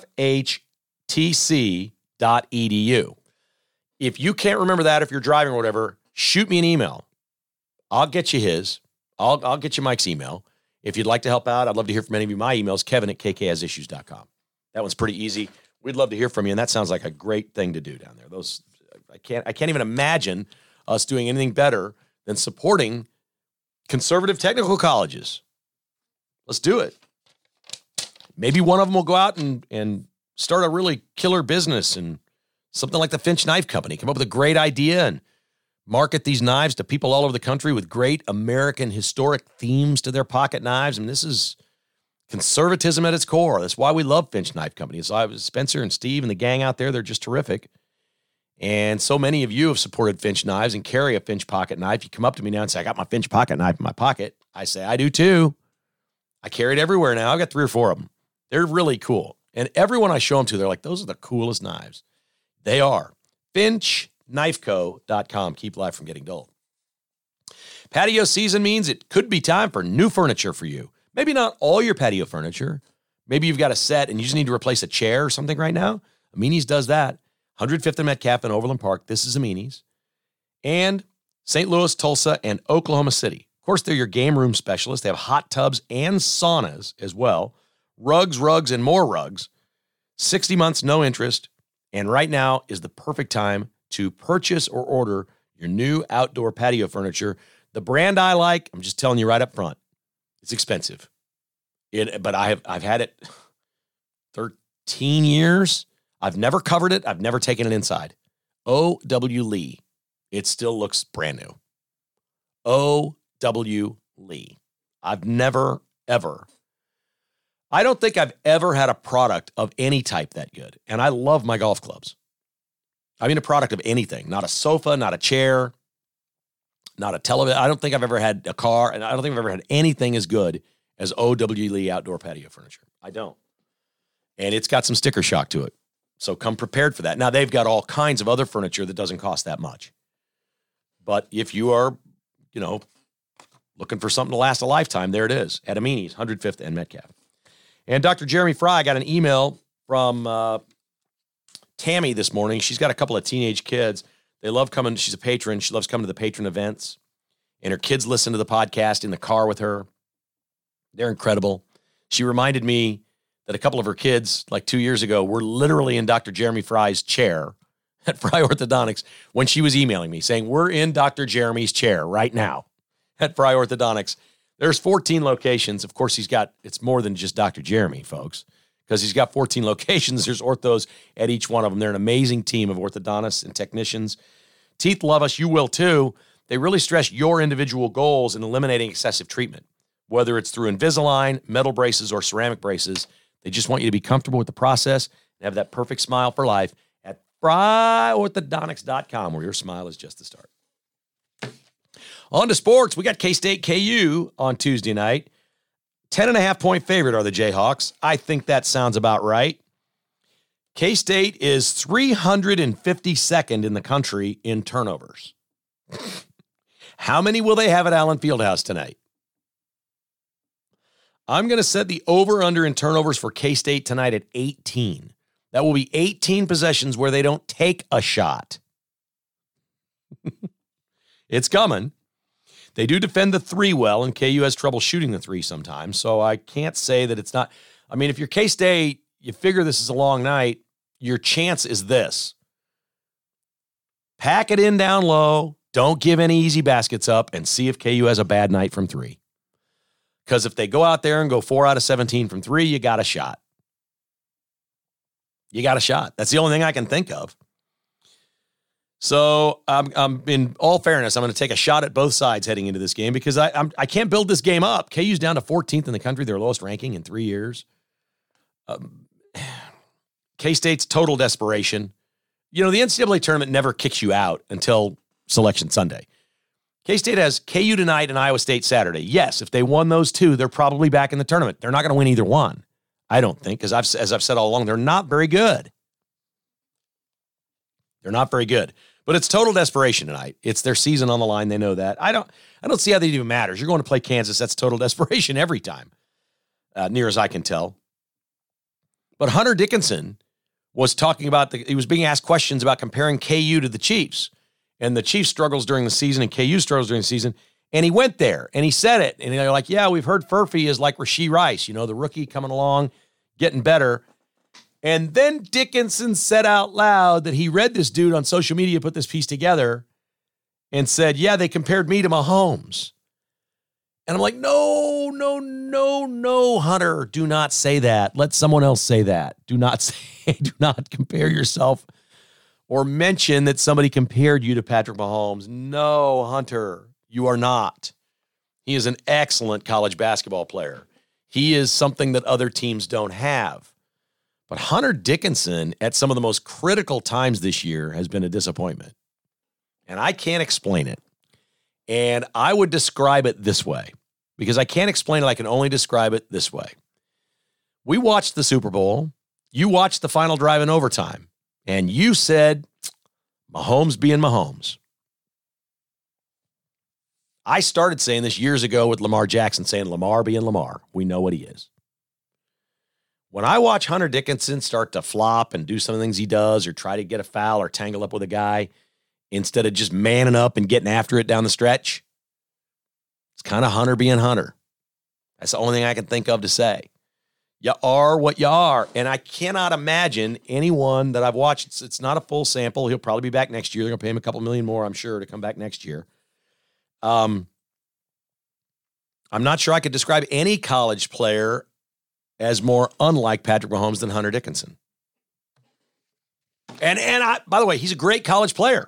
FHTC.edu. If you can't remember that, if you're driving or whatever, shoot me an email. I'll get you his. I'll get you Mike's email. If you'd like to help out, I'd love to hear from any of you. My email is kevin@kkhasissues.com. That one's pretty easy. We'd love to hear from you, and that sounds like a great thing to do down there. I can't even imagine us doing anything better than supporting conservative technical colleges. Let's do it. Maybe one of them will go out and start a really killer business and something like the Finch Knife Company. Come up with a great idea and market these knives to people all over the country with great American historic themes to their pocket knives. And this is conservatism at its core. That's why we love Finch Knife Company. So Spencer and Steve and the gang out there, they're just terrific. And so many of you have supported Finch knives and carry a Finch pocket knife. You come up to me now and say, I got my Finch pocket knife in my pocket. I say, I do too. I carry it everywhere now. I've got 3 or 4 of them. They're really cool. And everyone I show them to, they're like, those are the coolest knives. They are. FinchKnifeCo.com. Keep life from getting dull. Patio season means it could be time for new furniture for you. Maybe not all your patio furniture. Maybe you've got a set and you just need to replace a chair or something right now. Amini's does that. 105th and Metcalf in Overland Park. This is Amini's. And St. Louis, Tulsa, and Oklahoma City. Of course, they're your game room specialists. They have hot tubs and saunas as well. Rugs, and more rugs. 60 months, no interest. And right now is the perfect time to purchase or order your new outdoor patio furniture. The brand I like, I'm just telling you right up front, it's expensive. But I've had it 13 years. I've never covered it. I've never taken it inside. O.W. Lee. It still looks brand new. O.W. Lee. I've never, ever. I don't think I've ever had a product of any type that good. And I love my golf clubs. I mean a product of anything. Not a sofa, not a chair, not a television. I don't think I've ever had a car, and I don't think I've ever had anything as good as O.W. Lee outdoor patio furniture. I don't. And it's got some sticker shock to it. So come prepared for that. Now, they've got all kinds of other furniture that doesn't cost that much. But if you are, looking for something to last a lifetime, there it is at Amini's, 105th and Metcalf. And Dr. Jeremy Fry got an email from Tammy this morning. She's got a couple of teenage kids. They love coming. She's a patron. She loves coming to the patron events. And her kids listen to the podcast in the car with her. They're incredible. She reminded me that a couple of her kids, like 2 years ago, were literally in Dr. Jeremy Fry's chair at Fry Orthodontics when she was emailing me saying, we're in Dr. Jeremy's chair right now at Fry Orthodontics. There's 14 locations. Of course, it's more than just Dr. Jeremy, folks, because he's got 14 locations. There's orthos at each one of them. They're an amazing team of orthodontists and technicians. Teeth love us. You will too. They really stress your individual goals in eliminating excessive treatment, whether it's through Invisalign, metal braces, or ceramic braces. They just want you to be comfortable with the process and have that perfect smile for life at FryOrthodontics.com, where your smile is just the start. On to sports. We got K-State KU on Tuesday night. 10.5-point favorite are the Jayhawks. I think that sounds about right. K-State is 352nd in the country in turnovers. How many will they have at Allen Fieldhouse tonight? I'm going to set the over-under in turnovers for K-State tonight at 18. That will be 18 possessions where they don't take a shot. It's coming. They do defend the 3 well, and KU has trouble shooting the 3 sometimes, so I can't say that it's not. I mean, if you're K-State, you figure this is a long night, your chance is this. Pack it in down low, don't give any easy baskets up, and see if KU has a bad night from 3. Because if they go out there and go 4 out of 17 from 3, you got a shot. You got a shot. That's the only thing I can think of. So I'm in all fairness, I'm going to take a shot at both sides heading into this game because I can't build this game up. KU's down to 14th in the country, their lowest ranking in 3 years. K-State's total desperation. The NCAA tournament never kicks you out until Selection Sunday. K-State has KU tonight and Iowa State Saturday. Yes, if they won those two, they're probably back in the tournament. They're not going to win either one, I don't think, because as I've said all along, they're not very good. They're not very good. But it's total desperation tonight. It's their season on the line. They know that. I don't see how that even matters. You're going to play Kansas. That's total desperation every time, near as I can tell. But Hunter Dickinson was talking about, he was being asked questions about comparing KU to the Chiefs. And the Chiefs struggles during the season and KU struggles during the season. And he went there and he said it. And they're like, yeah, we've heard Furphy is like Rashee Rice, the rookie coming along, getting better. And then Dickinson said out loud that he read this dude on social media put this piece together and said, yeah, they compared me to Mahomes. And I'm like, no, Hunter, do not say that. Let someone else say that. Do not compare yourself or mention that somebody compared you to Patrick Mahomes. No, Hunter, you are not. He is an excellent college basketball player. He is something that other teams don't have. But Hunter Dickinson, at some of the most critical times this year, has been a disappointment. And I can't explain it. And I would describe it this way, because I can't explain it. I can only describe it this way. We watched the Super Bowl. You watched the final drive in overtime. And you said, Mahomes being Mahomes. I started saying this years ago with Lamar Jackson, saying Lamar being Lamar. We know what he is. When I watch Hunter Dickinson start to flop and do some of the things he does or try to get a foul or tangle up with a guy instead of just manning up and getting after it down the stretch, it's kind of Hunter being Hunter. That's the only thing I can think of to say. You are what you are. And I cannot imagine anyone that I've watched. It's not a full sample. He'll probably be back next year. They're going to pay him a couple million more, I'm sure, to come back next year. I'm not sure I could describe any college player as more unlike Patrick Mahomes than Hunter Dickinson. And by the way, he's a great college player.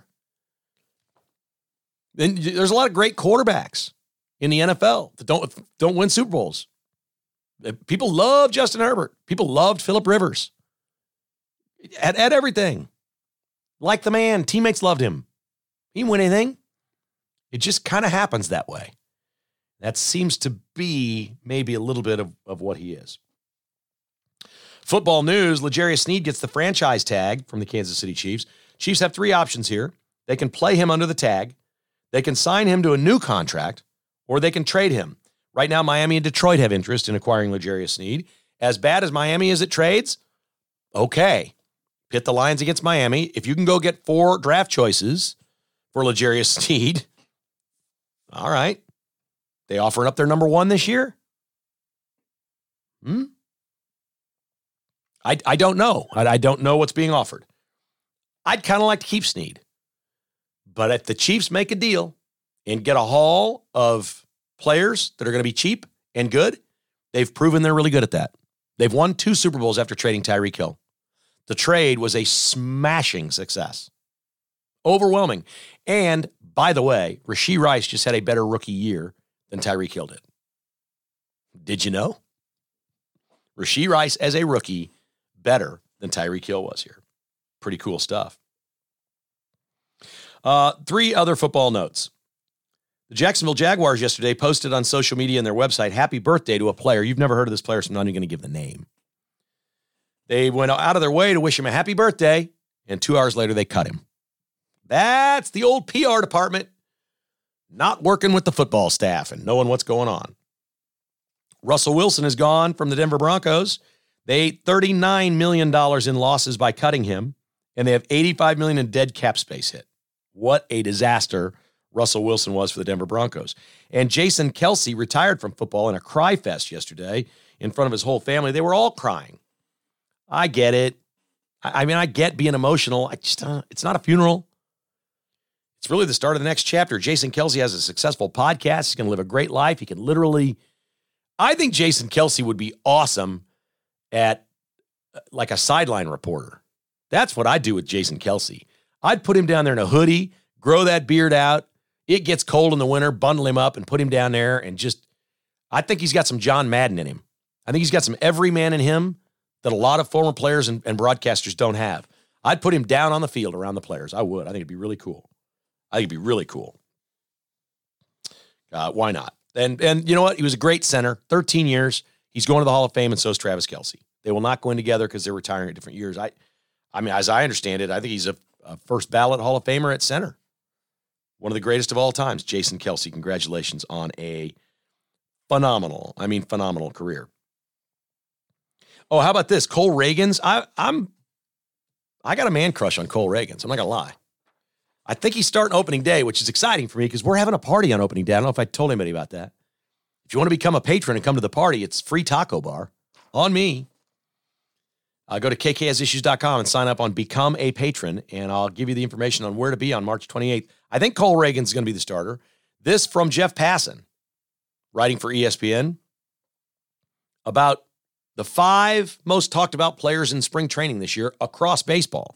And there's a lot of great quarterbacks in the NFL that don't win Super Bowls. People love Justin Herbert. People loved Phillip Rivers. At everything. Like the man. Teammates loved him. He didn't win anything. It just kind of happens that way. That seems to be maybe a little bit of what he is. Football news, L'Jarius Sneed gets the franchise tag from the Kansas City Chiefs. Chiefs have three options here. They can play him under the tag. They can sign him to a new contract, or they can trade him. Right now, Miami and Detroit have interest in acquiring L'Jarius Sneed. As bad as Miami is at trades, okay. Pit the Lions against Miami. If you can go get 4 draft choices for L'Jarius Sneed, all right. They offering up their number 1 this year? I don't know. I don't know what's being offered. I'd kind of like to keep Sneed. But if the Chiefs make a deal and get a haul of players that are going to be cheap and good, they've proven they're really good at that. They've won 2 Super Bowls after trading Tyreek Hill. The trade was a smashing success. Overwhelming. And, by the way, Rashee Rice just had a better rookie year than Tyreek Hill did. Did you know? Rashee Rice as a rookie, better than Tyreek Hill was here. Pretty cool stuff. 3 other football notes. The Jacksonville Jaguars yesterday posted on social media and their website, happy birthday to a player. You've never heard of this player, so I'm not even going to give the name. They went out of their way to wish him a happy birthday, and 2 hours later, they cut him. That's the old PR department not working with the football staff and knowing what's going on. Russell Wilson is gone from the Denver Broncos. They ate $39 million in losses by cutting him, and they have $85 million in dead cap space hit. What a disaster Russell Wilson was for the Denver Broncos. And Jason Kelce retired from football in a cry fest yesterday in front of his whole family. They were all crying. I get it. I mean, I get being emotional. It's not a funeral. It's really the start of the next chapter. Jason Kelce has a successful podcast. He's going to live a great life. He can literally, I think Jason Kelce would be awesome at like a sideline reporter. That's what I do with Jason Kelce. I'd put him down there in a hoodie, grow that beard out. It gets cold in the winter, bundle him up and put him down there and I think he's got some John Madden in him. I think he's got some everyman in him that a lot of former players and broadcasters don't have. I'd put him down on the field around the players. I would. I think it'd be really cool. Why not? And you know what? He was a great center, 13 years. He's going to the Hall of Fame, and so is Travis Kelce. They will not go in together because they're retiring at different years. I mean, as I understand it, I think he's a first ballot Hall of Famer at center. One of the greatest of all times, Jason Kelce. Congratulations on a phenomenal career. Oh, how about this? Cole Reagans. I got a man crush on Cole Reagans. I'm not gonna lie. I think he's starting opening day, which is exciting for me because we're having a party on opening day. I don't know if I told anybody about that. If you want to become a patron and come to the party, it's free taco bar on me. Go to kkasissues.com and sign up on Become a Patron, and I'll give you the information on where to be on March 28th. I think Cole Reagans is going to be the starter. This from Jeff Passan, writing for ESPN, about the 5 most talked about players in spring training this year across baseball.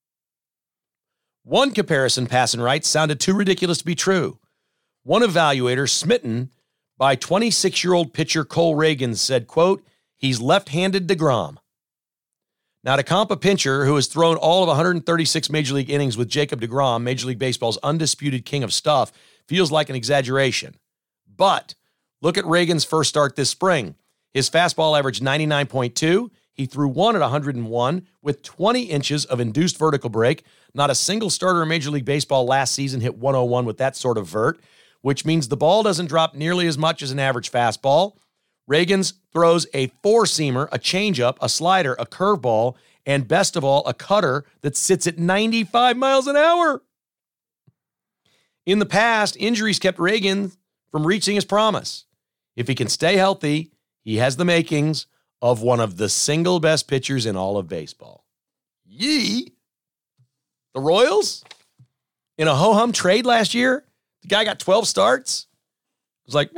One comparison, Passan writes, sounded too ridiculous to be true. One evaluator, smitten by 26-year-old pitcher Cole Reagans, said, quote, he's left-handed DeGrom. Now, to comp a pitcher who has thrown all of 136 Major League innings with Jacob DeGrom, Major League Baseball's undisputed king of stuff, feels like an exaggeration. But look at Reagans' first start this spring. His fastball averaged 99.2. He threw one at 101 with 20 inches of induced vertical break. Not a single starter in Major League Baseball last season hit 101 with that sort of vert, which means the ball doesn't drop nearly as much as an average fastball. Reagans throws a four-seamer, a changeup, a slider, a curveball, and best of all, a cutter that sits at 95 miles an hour. In the past, injuries kept Reagans from reaching his promise. If he can stay healthy, he has the makings of one of the single best pitchers in all of baseball. Yee! The Royals? In a ho-hum trade last year, the guy got 12 starts. It was like,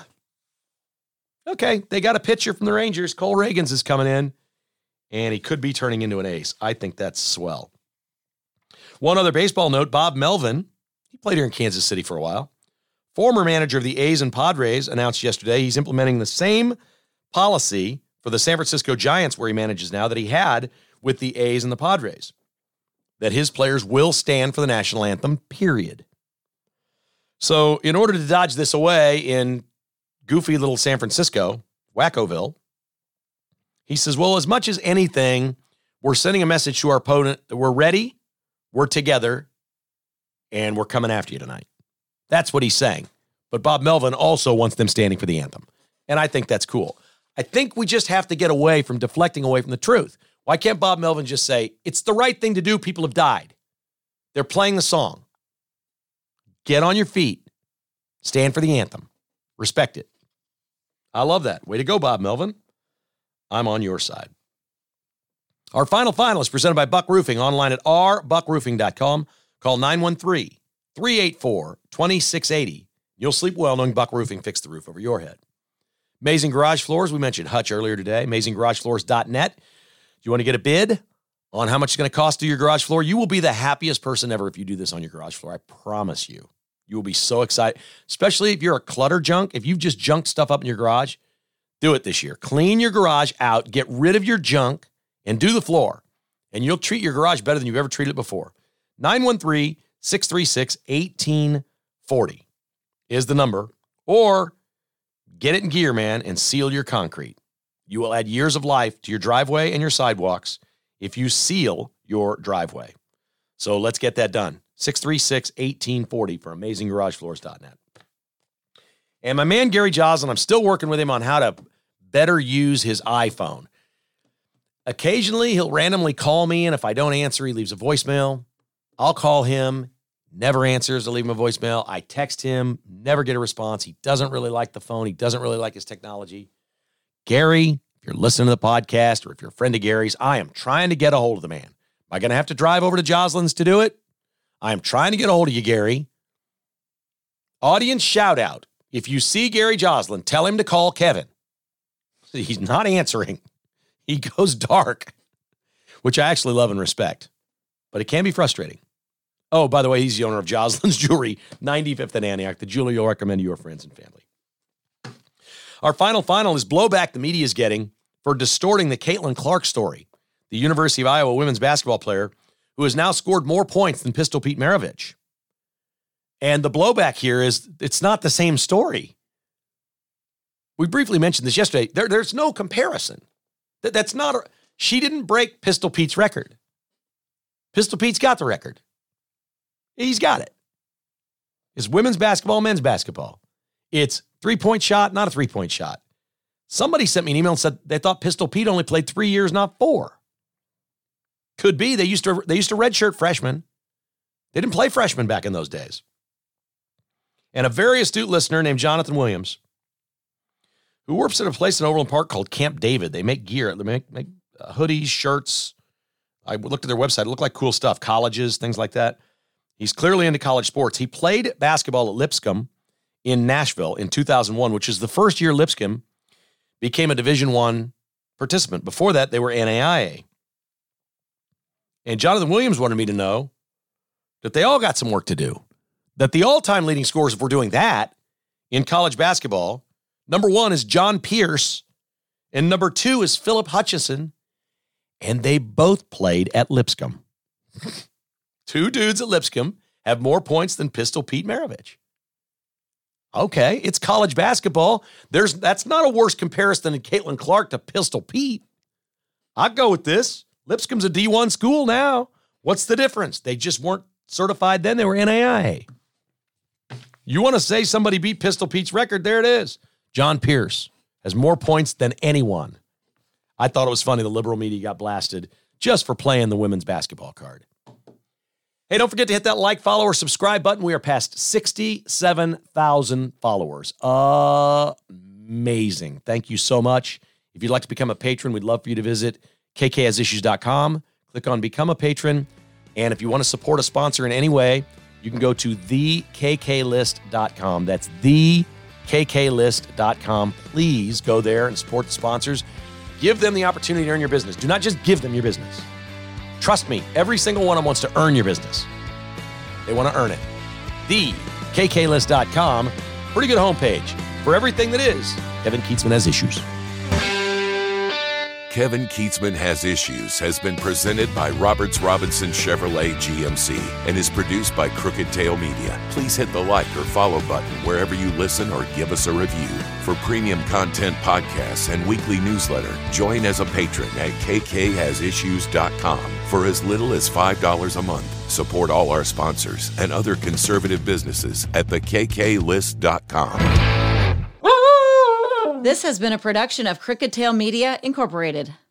okay, they got a pitcher from the Rangers. Cole Reagans is coming in, and he could be turning into an ace. I think that's swell. One other baseball note, Bob Melvin, he played here in Kansas City for a while. Former manager of the A's and Padres announced yesterday he's implementing the same policy for the San Francisco Giants, where he manages now, that he had with the A's and the Padres, that his players will stand for the national anthem, period. So in order to dodge this away in goofy little San Francisco, Wackoville, he says, well, as much as anything, we're sending a message to our opponent that we're ready, we're together, and we're coming after you tonight. That's what he's saying. But Bob Melvin also wants them standing for the anthem. And I think that's cool. I think we just have to get away from deflecting away from the truth. Why can't Bob Melvin just say, it's the right thing to do, people have died. They're playing the song. Get on your feet. Stand for the anthem. Respect it. I love that. Way to go, Bob Melvin. I'm on your side. Our final is presented by Buck Roofing, online at rbuckroofing.com. Call 913-384-2680. You'll sleep well knowing Buck Roofing fixed the roof over your head. Amazing Garage Floors. We mentioned Hutch earlier today. AmazingGarageFloors.net. Do you want to get a bid on how much it's going to cost to your garage floor? You will be the happiest person ever if you do this on your garage floor. I promise you. You will be so excited, especially if you're a clutter junk. If you've just junked stuff up in your garage, do it this year. Clean your garage out, get rid of your junk, and do the floor. And you'll treat your garage better than you've ever treated it before. 913-636-1840 is the number. Or get it in gear, man, and seal your concrete. You will add years of life to your driveway and your sidewalks if you seal your driveway. So let's get that done. 636-1840 for AmazingGarageFloors.net. And my man, Gary Joslin, I'm still working with him on how to better use his iPhone. Occasionally, he'll randomly call me, and if I don't answer, he leaves a voicemail. I'll call him, never answers. I'll leave him a voicemail. I text him, never get a response. He doesn't really like the phone. He doesn't really like his technology. Gary, if you're listening to the podcast or if you're a friend of Gary's, I am trying to get a hold of the man. Am I going to have to drive over to Joslin's to do it? I am trying to get a hold of you, Gary. Audience shout out. If you see Gary Joslin, tell him to call Kevin. He's not answering. He goes dark, which I actually love and respect, but it can be frustrating. Oh, by the way, he's the owner of Jocelyn's Jewelry, 95th and Antioch, the jeweler you'll recommend to your friends and family. Our final is blowback the media is getting for distorting the Caitlin Clark story, the University of Iowa women's basketball player who has now scored more points than Pistol Pete Maravich. And the blowback here is it's not the same story. We briefly mentioned this yesterday. There's no comparison. That's not she didn't break Pistol Pete's record. Pistol Pete's got the record. He's got it. It's women's basketball, men's basketball. It's three-point shot, not a three-point shot. Somebody sent me an email and said they thought Pistol Pete only played 3 years, not 4. Could be. They used to redshirt freshmen. They didn't play freshmen back in those days. And a very astute listener named Jonathan Williams, who works at a place in Overland Park called Camp David. They make gear. They make hoodies, shirts. I looked at their website. It looked like cool stuff. Colleges, things like that. He's clearly into college sports. He played basketball at Lipscomb in Nashville in 2001, which is the first year Lipscomb became a Division I participant. Before that, they were NAIA. And Jonathan Williams wanted me to know that they all got some work to do. That the all-time leading scorers, if we're doing that, in college basketball, number 1 is John Pierce, and number 2 is Philip Hutchison, and they both played at Lipscomb. 2 dudes at Lipscomb have more points than Pistol Pete Maravich. Okay, it's college basketball. That's not a worse comparison than Caitlin Clark to Pistol Pete. I'll go with this. Lipscomb's a D1 school now. What's the difference? They just weren't certified then. They were NAIA. You want to say somebody beat Pistol Pete's record? There it is. John Pierce has more points than anyone. I thought it was funny the liberal media got blasted just for playing the women's basketball card. Hey, don't forget to hit that like, follow, or subscribe button. We are past 67,000 followers. Amazing. Thank you so much. If you'd like to become a patron, we'd love for you to visit kkhasissues.com. Click on Become a Patron. And if you want to support a sponsor in any way, you can go to thekklist.com. That's thekklist.com. Please go there and support the sponsors. Give them the opportunity to earn your business. Do not just give them your business. Trust me, every single one of them wants to earn your business. They want to earn it. Thekklist.com. Pretty good homepage for everything that is Kevin Kietzman Has Issues. Kevin Kietzman Has Issues has been presented by Roberts Robinson Chevrolet GMC and is produced by Crooked Tail Media. Please hit the like or follow button wherever you listen or give us a review. For premium content podcasts and weekly newsletter, join as a patron at kkhasissues.com for as little as $5 a month. Support all our sponsors and other conservative businesses at thekklist.com. This has been a production of Crooked Tail Media, Incorporated.